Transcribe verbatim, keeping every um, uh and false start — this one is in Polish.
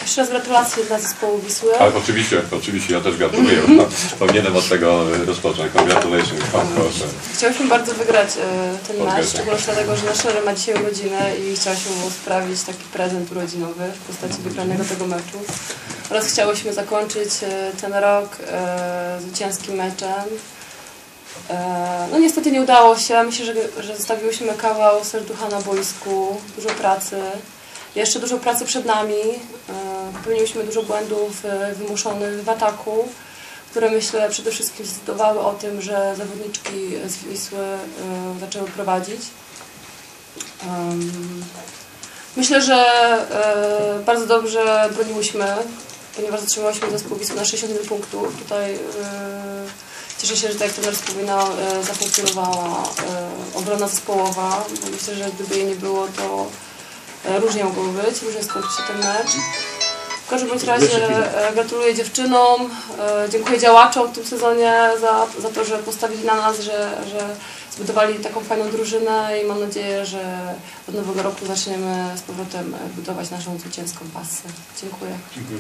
Jeszcze raz gratulacje dla zespołu Wisły. Ale oczywiście, oczywiście, ja też gratuluję. Powinienem od tego rozpocząć. Congratulations, proszę. Chciałyśmy bardzo wygrać y, ten mecz, szczególnie dlatego, że nasz trener ma dzisiaj urodziny i chciałyśmy mu sprawić taki prezent urodzinowy w postaci wygranego tego meczu. Oraz chciałyśmy zakończyć y, ten rok y, zwycięskim meczem. Y, no niestety nie udało się. Myślę, że, że zostawiłyśmy kawał serducha na boisku, dużo pracy. Jeszcze dużo pracy przed nami. Popełniliśmy dużo błędów wymuszonych w ataku, które myślę przede wszystkim zdecydowały o tym, że zawodniczki z Wisły zaczęły prowadzić. Myślę, że bardzo dobrze broniłyśmy, ponieważ zatrzymałyśmy zespół Wisły na sześćdziesiąt jeden punktów. Tutaj cieszę się, że tak jak trener wspominał, zafunkcjonowała obrona zespołowa. Myślę, że gdyby jej nie było, to różnie mogło być, różnie skończył się ten mecz. W każdym bądź razie gratuluję dziewczynom, dziękuję działaczom w tym sezonie za, za to, że postawili na nas, że, że zbudowali taką fajną drużynę i mam nadzieję, że od nowego roku zaczniemy z powrotem budować naszą zwycięską pasję. Dziękuję.